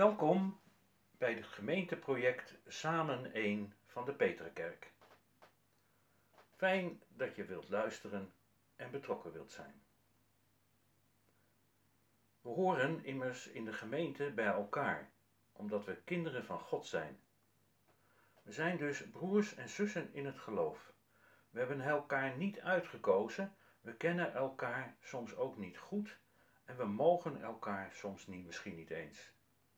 Welkom bij het gemeenteproject Samen Eén van de Peterkerk. Fijn dat je wilt luisteren en betrokken wilt zijn. We horen immers in de gemeente bij elkaar, omdat we kinderen van God zijn. We zijn dus broers en zussen in het geloof. We hebben elkaar niet uitgekozen, we kennen elkaar soms ook niet goed en we mogen elkaar soms misschien niet eens.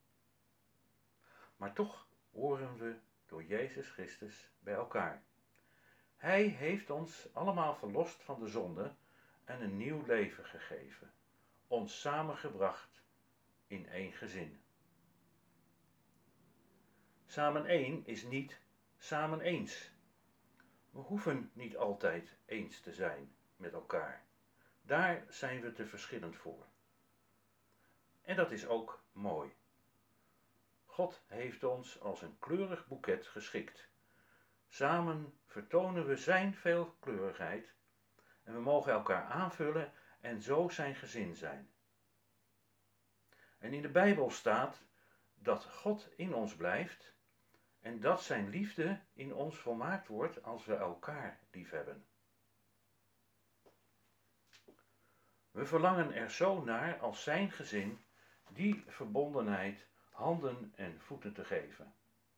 Maar toch horen we door Jezus Christus bij elkaar. Hij heeft ons allemaal verlost van de zonde en een nieuw leven gegeven, ons samengebracht in één gezin. Samen één is niet samen eens. We hoeven niet altijd eens te zijn met elkaar. Daar zijn we te verschillend voor. En dat is ook mooi. God heeft ons als een kleurig boeket geschikt. Samen vertonen we zijn veelkleurigheid en we mogen elkaar aanvullen en zo zijn gezin zijn. En in de Bijbel staat dat God in ons blijft en dat zijn liefde in ons volmaakt wordt als we elkaar liefhebben. We verlangen er zo naar als zijn gezin die verbondenheid handen en voeten te geven.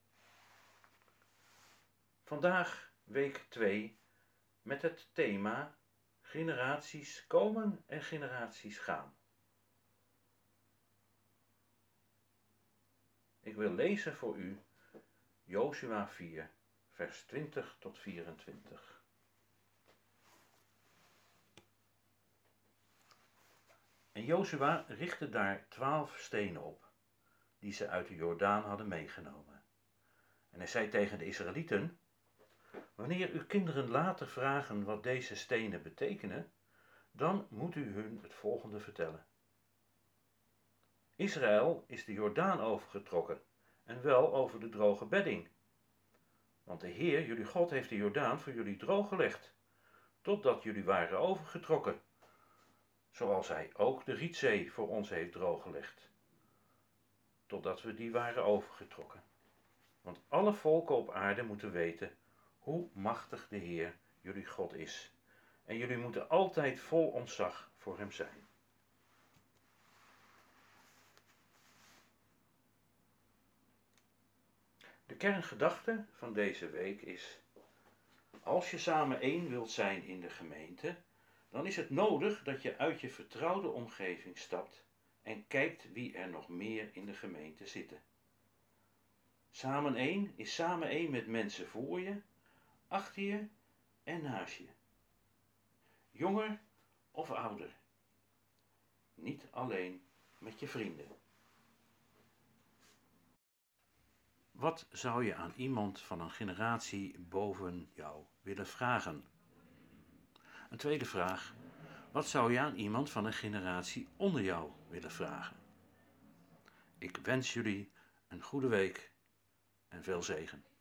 Vandaag week 2 met het thema generaties komen en generaties gaan. Ik wil lezen voor u Jozua 4 vers 20 tot 24. En Jozua richtte daar 12 stenen op, die ze uit de Jordaan hadden meegenomen. En hij zei tegen de Israëlieten: wanneer uw kinderen later vragen wat deze stenen betekenen, dan moet u hun het volgende vertellen. Israël is de Jordaan overgetrokken, en wel over de droge bedding. Want de Heer, jullie God, heeft de Jordaan voor jullie drooggelegd, totdat jullie waren overgetrokken, zoals hij ook de Rietzee voor ons heeft drooggelegd, totdat we die waren overgetrokken. Want alle volken op aarde moeten weten hoe machtig de Heer, jullie God, is. En jullie moeten altijd vol ontzag voor hem zijn. De kerngedachte van deze week is: als je samen één wilt zijn in de gemeente, dan is het nodig dat je uit je vertrouwde omgeving stapt en kijkt wie er nog meer in de gemeente zitten. Samen één is samen één met mensen voor je, achter je en naast je. Jonger of ouder. Niet alleen met je vrienden. Wat zou je aan iemand van een generatie boven jou willen vragen? Een tweede vraag: wat zou je aan iemand van een generatie onder jou willen vragen? Ik wens jullie een goede week en veel zegen.